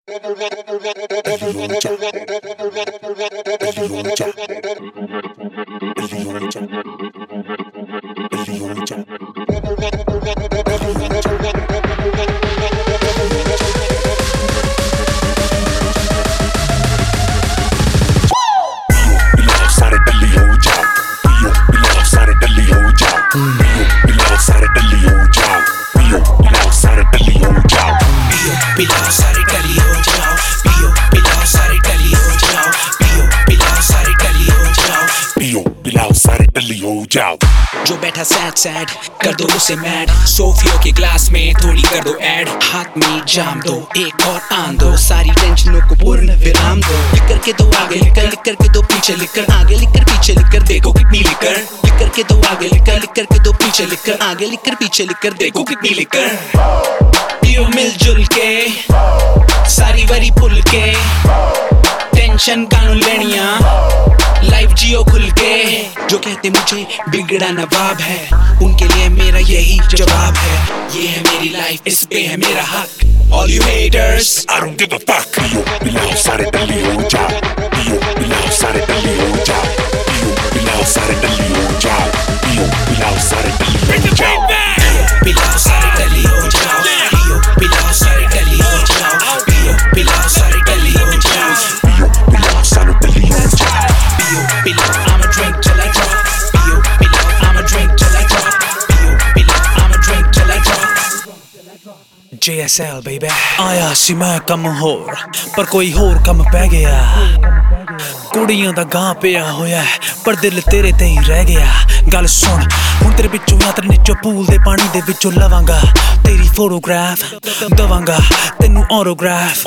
पिलाओ सारे टली हो जाओ, पियो पिलाओ सारे टली हो जाओ, पियो पिलाओ सारे टली हो जाओ, पियो पिलाओ सारे टली हो जाओ। जो बैठा सैड सैड कर दो उसे मैड, सोफियो के ग्लास में थोड़ी कर दो ऐड, हाथ में जाम दो एक और आन दो, सारी टेंशनों को पूर्ण विराम दो। लिख करके दो आगे लिकर, लिख करके दो पीछे लिखकर, आगे लिखकर पीछे लिखकर, देखो कितनी लिकर। लिख करके दो आगे लिकर, लिख करके दो पीछे लिखकर, आगे लिखकर पीछे लिखकर, देखो कितनी लिकर। पियो मिलजुल के सारी वरी पुल के, टेंशन कानून लेनिया लाइफ जियो खुल के। जो कहते मुझे बिगड़ा नवाब है, उनके लिए मेरा यही जवाब है, ये है मेरी लाइफ, इस पे है मेरा हक। All you haters, I don't give a fuck. पियो पिलाओ सारे टली हो जाओ, पियो पिलाओ सारे टली हो जाओ, पियो पिलाओ सारे टली हो जाओ, पियो पिलाओ सारे टली हो जाओ, पिलाओ सारे टली हो जाओ, पियो पिलाओ सारे टली हो जाओ, पियो पिलाओ सारे टली हो जाओ, पियो पिलाओ सारे टली हो जाओ, पियो पिलाओ I'ma drink till I drop, पियो पिलाओ I'ma drink till I drop, पियो पिलाओ I'ma drink till I drop। JSL baby। आया सी मैं कम होर पर कोई होर कम पै गया, कुड़ियां दा गां पिया होया पर दिल तेरे ते ही रह गया। गल सुन हुण तेरे बिचों यात्रा निचों पूल दे पानी दे विचों लवांगा, तेरी फोटोग्राफ दवांगा तेनू ऑटोग्राफ,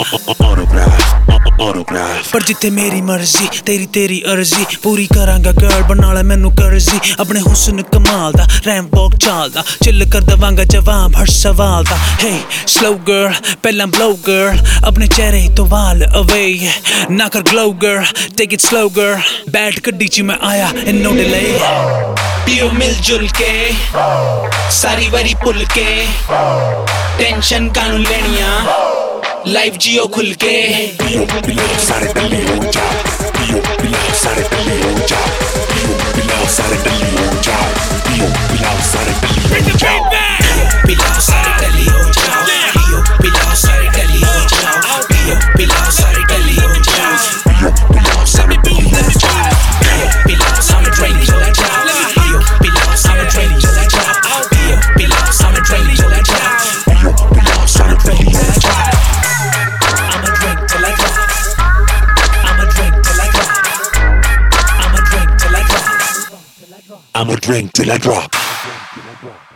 पर जिथे मेरी मर्जी तेरी तेरी अर्जी पूरी करांगा। गर्ल बना ले मैनू कर्जी, अपने हुस्न कमाल दा रैंप वॉक चाल दा, चिल कर दवांगा जवाब हर सवाल दा। हे स्लो गर्ल पहला ब्लो गर्ल, अपने चेहरे तो वाल अवे ना कर glow girl, take it slow girl. बैठ गड्डी च मैं आया इन नो डिले। पियो मिलजुल के सारी वरी पुल के, टेंशन कानून लेनिया लाइफ जियो खुल के। पियो पिलाओ सारे टली हो जाओ, पियो पिलाओ सारे टली हो जाओ, पियो पिलाओ सारे टली हो जाओ, पियो पिलाओ सारे टली हो जाओ, पिलाओ सारे टली हो जाओ, पियो पिलाओ सारे टली हो जाओ, पियो पिलाओ सारे टली हो जाओ, पियो पिलाओ सारे टली हो जाओ, पियो पिलाओ I'ma drink till I drop, पियो पिलाओ I'ma drink till I drop, पियो पिलाओ I'ma drink till I drop, पियो पिलाओ सारे टली हो जाओ। I'ma drink till I drop, I'ma drink till I drop, I'ma drink till I drop, I'ma drink till I drop।